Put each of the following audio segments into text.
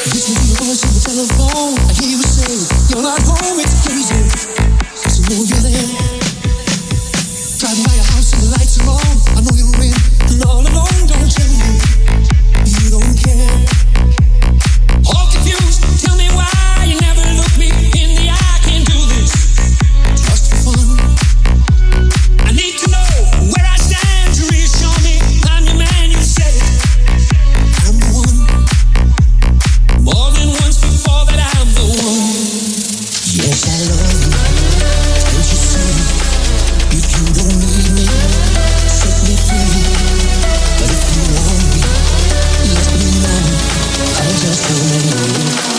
Listen to your voice on the telephone. I hear you say you're not home. It's crazy. So know you're there. Driving by your house and the lights are on. I know you're in and all alone. Don't tell me you don't care. All confused. Tell me why you never look me in the eye. Can't do this just for fun. I need to know where I stand to reassure me I'm your man. You said it. I'm the one. More than once before that I'm the one. Yes, I love you. Can't you see? If you don't need me, set me free. But if you want me, let me know. I just wanna know.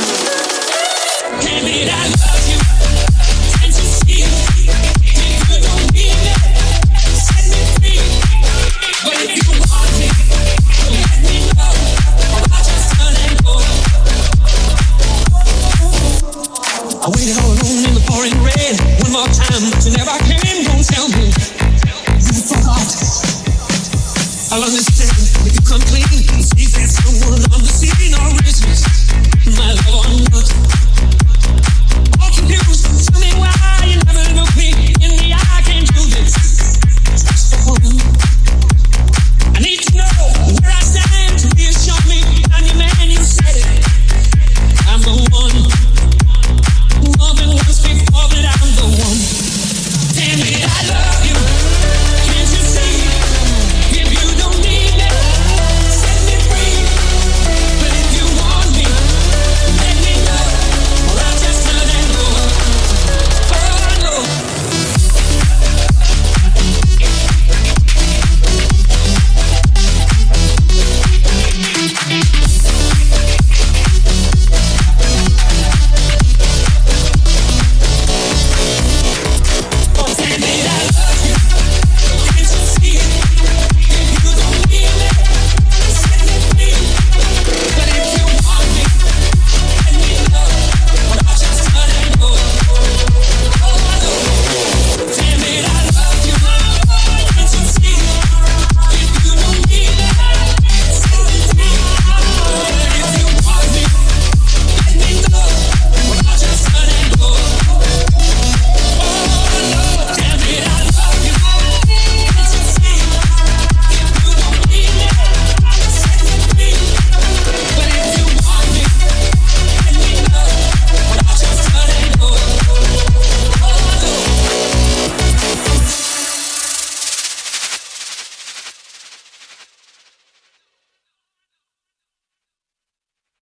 Baby, I love you. Can't you see? If you don't need me, set me free. But if you want me, let me know. I just wanna go. I waited all alone in the pouring rain. One more time, but you never came. Don't tell me you forgot. I'll understand if you come clean. See there's someone on the scene or reasons.